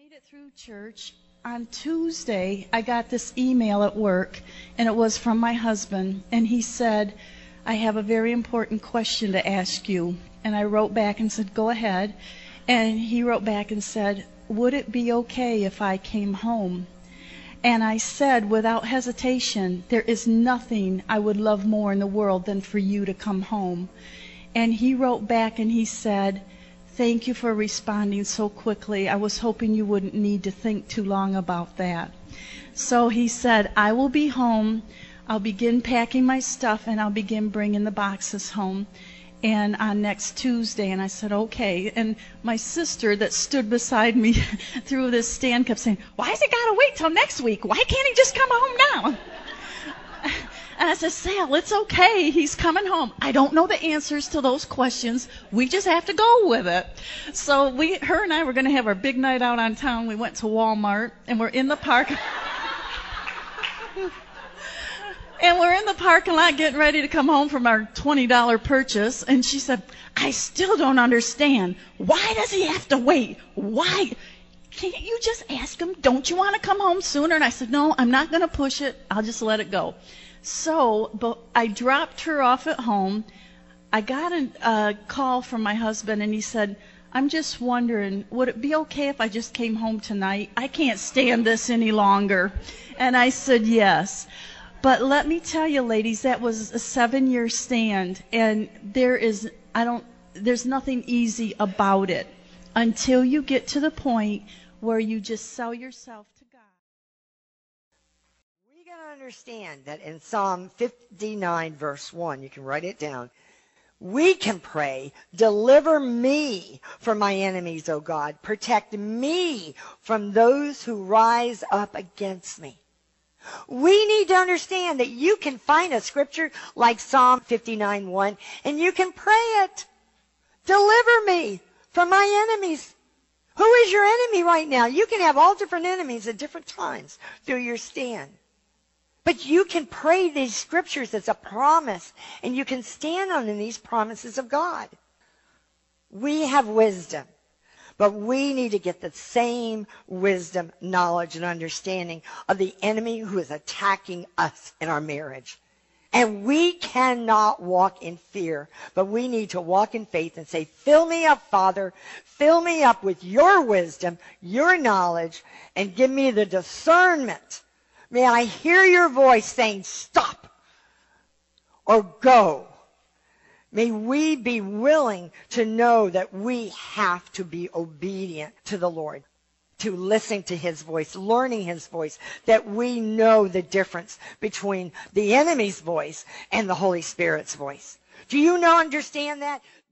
made it through church. On Tuesday, I got this email at work, and it was from my husband, and he said, I have a very important question to ask you. And I wrote back and said, go ahead. And he wrote back and said, would it be okay if I came home? And I said, without hesitation, there is nothing I would love more in the world than for you to come home. And he wrote back and he said, thank you for responding so quickly. I was hoping you wouldn't need to think too long about that. So he said, I will be home. I'll begin packing my stuff and I'll begin bringing the boxes home. And on next Tuesday, and I said, okay. And my sister that stood beside me through this stand kept saying, why has he got to wait till next week? Why can't he just come home now? And I said, Sal, it's okay. He's coming home. I don't know the answers to those questions. We just have to go with it. So her and I were going to have our big night out on town. We went to Walmart, and we're in the park. And we're in the parking lot getting ready to come home from our $20 purchase. And she said, I still don't understand. Why does he have to wait? Why? Can't you just ask him, don't you want to come home sooner? And I said, no, I'm not going to push it. I'll just let it go. So but I dropped her off at home. I got a call from my husband, and he said, I'm just wondering, would it be okay if I just came home tonight? I can't stand this any longer. And I said, yes. But let me tell you, ladies, that was a 7-year stand, and there's nothing easy about it until you get to the point where you just sell yourself to God. We got to understand that in Psalm 59, verse 1, you can write it down, we can pray, deliver me from my enemies, O God. Protect me from those who rise up against me. We need to understand that you can find a scripture like Psalm 59:1, and you can pray it. Deliver me from my enemies. Who is your enemy right now? You can have all different enemies at different times through your stand. But you can pray these scriptures as a promise, and you can stand on these promises of God. We have wisdom. But we need to get the same wisdom, knowledge, and understanding of the enemy who is attacking us in our marriage. And we cannot walk in fear, but we need to walk in faith and say, fill me up, Father. Fill me up with your wisdom, your knowledge, and give me the discernment. May I hear your voice saying, stop or go. May we be willing to know that we have to be obedient to the Lord, to listen to his voice, learning his voice, that we know the difference between the enemy's voice and the Holy Spirit's voice. Do you understand that?